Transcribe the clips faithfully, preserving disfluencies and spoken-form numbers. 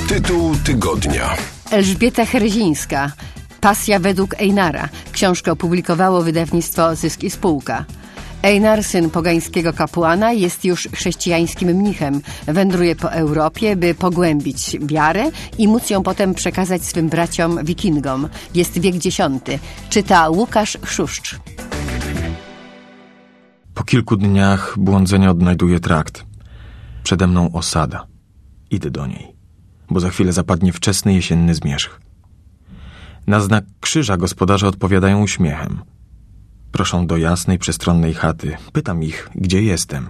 Tytuł tygodnia. Elżbieta Herezińska. Pasja według Einara. Książkę opublikowało wydawnictwo Zysk i Spółka. Einar, syn pogańskiego kapłana, jest już chrześcijańskim mnichem. Wędruje po Europie, by pogłębić wiarę i móc ją potem przekazać swym braciom wikingom. Jest wiek dziesiąty. Czyta Łukasz Chrzuszcz. Po kilku dniach błądzenia odnajduję trakt. Przede mną osada. Idę do niej, bo za chwilę zapadnie wczesny jesienny zmierzch. Na znak krzyża gospodarze odpowiadają uśmiechem. Proszą do jasnej, przestronnej chaty. Pytam ich, gdzie jestem.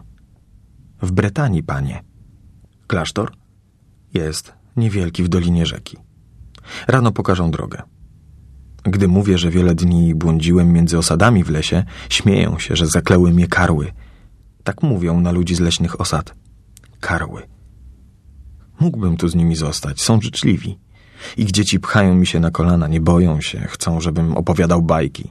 W Bretanii, panie. Klasztor? Jest, niewielki w dolinie rzeki. Rano pokażą drogę. Gdy mówię, że wiele dni błądziłem między osadami w lesie, śmieją się, że zakleły mnie karły. Tak mówią na ludzi z leśnych osad. Karły. Mógłbym tu z nimi zostać, są życzliwi. Ich dzieci pchają mi się na kolana, nie boją się, chcą, żebym opowiadał bajki.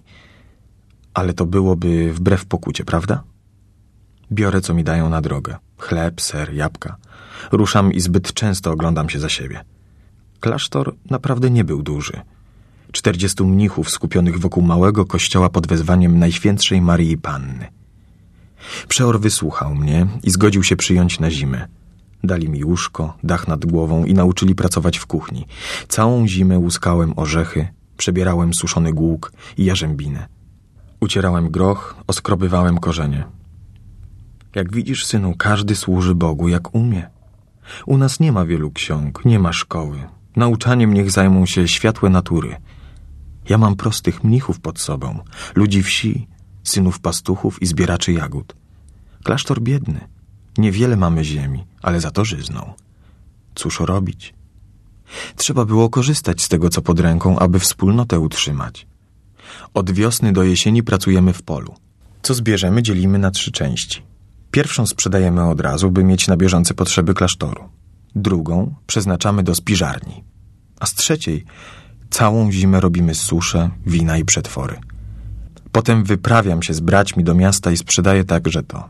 Ale to byłoby wbrew pokucie, prawda? Biorę, co mi dają na drogę. Chleb, ser, jabłka. Ruszam i zbyt często oglądam się za siebie. Klasztor naprawdę nie był duży. Czterdziestu mnichów skupionych wokół małego kościoła pod wezwaniem Najświętszej Maryi Panny. Przeor wysłuchał mnie i zgodził się przyjąć na zimę. Dali mi łóżko, dach nad głową i nauczyli pracować w kuchni. Całą zimę łuskałem orzechy, przebierałem suszony głóg i jarzębinę. Ucierałem groch, oskrobywałem korzenie. Jak widzisz, synu, każdy służy Bogu jak umie. U nas nie ma wielu ksiąg, nie ma szkoły. Nauczaniem niech zajmą się światłe natury. Ja mam prostych mnichów pod sobą, ludzi wsi, synów pastuchów i zbieraczy jagód. Klasztor biedny. Niewiele mamy ziemi, ale za to żyzną. Cóż robić? Trzeba było korzystać z tego, co pod ręką, aby wspólnotę utrzymać. Od wiosny do jesieni pracujemy w polu. Co zbierzemy, dzielimy na trzy części. Pierwszą sprzedajemy od razu, by mieć na bieżące potrzeby klasztoru. Drugą przeznaczamy do spiżarni. A z trzeciej całą zimę robimy susze, wina i przetwory. Potem wyprawiam się z braćmi do miasta i sprzedaję także to.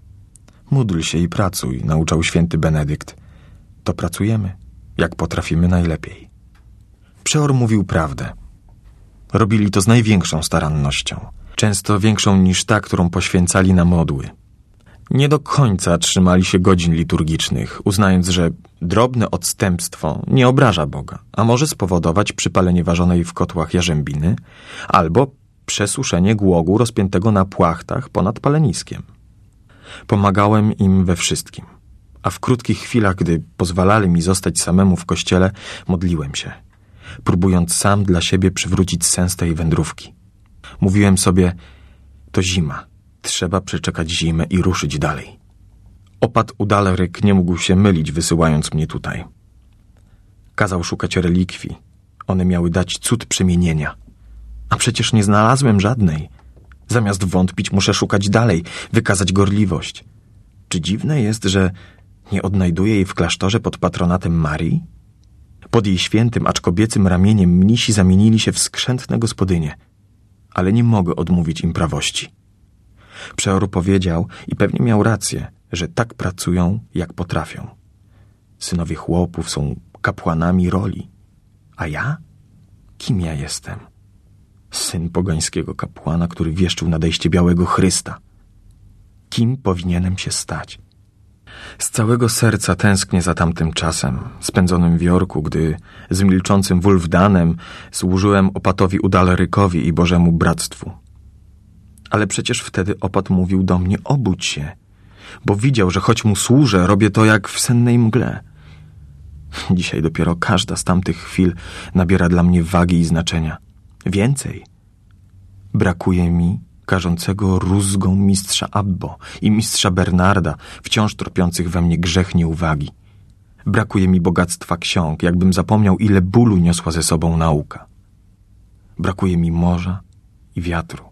Módl się i pracuj, nauczał święty Benedykt. To pracujemy, jak potrafimy najlepiej. Przeor mówił prawdę. Robili to z największą starannością, często większą niż ta, którą poświęcali na modły. Nie do końca trzymali się godzin liturgicznych, uznając, że drobne odstępstwo nie obraża Boga, a może spowodować przypalenie ważonej w kotłach jarzębiny albo przesuszenie głogu rozpiętego na płachtach ponad paleniskiem. Pomagałem im we wszystkim, a w krótkich chwilach, gdy pozwalali mi zostać samemu w kościele, modliłem się, próbując sam dla siebie przywrócić sens tej wędrówki. Mówiłem sobie, to zima, trzeba przeczekać zimę i ruszyć dalej. Opat Udaleryk nie mógł się mylić, wysyłając mnie tutaj. Kazał szukać relikwii. One miały dać cud przemienienia. A przecież nie znalazłem żadnej. Zamiast wątpić, muszę szukać dalej, wykazać gorliwość. Czy dziwne jest, że nie odnajduję jej w klasztorze pod patronatem Marii? Pod jej świętym, acz kobiecym ramieniem mnisi zamienili się w skrzętne gospodynie. Ale nie mogę odmówić im prawości. Przeor powiedział, i pewnie miał rację, że tak pracują, jak potrafią. Synowie chłopów są kapłanami roli. A ja? Kim ja jestem? Syn pogańskiego kapłana, który wieszczył nadejście białego Chrysta. Kim powinienem się stać? Z całego serca tęsknię za tamtym czasem, spędzonym w Jorku, gdy z milczącym Wulfdanem służyłem opatowi Udalerykowi i Bożemu Bractwu. Ale przecież wtedy opat mówił do mnie, obudź się, bo widział, że choć mu służę, robię to jak w sennej mgle. Dzisiaj dopiero każda z tamtych chwil nabiera dla mnie wagi i znaczenia. Więcej. Brakuje mi karzącego rózgą mistrza Abbo i mistrza Bernarda, wciąż tropiących we mnie grzech nieuwagi. Brakuje mi bogactwa ksiąg, jakbym zapomniał, ile bólu niosła ze sobą nauka. Brakuje mi morza i wiatru.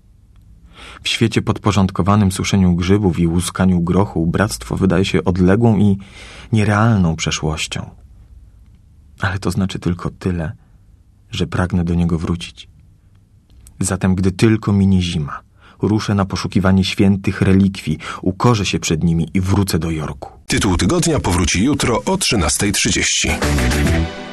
W świecie podporządkowanym suszeniu grzybów i łuskaniu grochu bractwo wydaje się odległą i nierealną przeszłością. Ale to znaczy tylko tyle, że pragnę do niego wrócić. Zatem, gdy tylko minie zima, ruszę na poszukiwanie świętych relikwii, ukorzę się przed nimi i wrócę do Jorku. Tytuł tygodnia powróci jutro o trzynasta trzydzieści.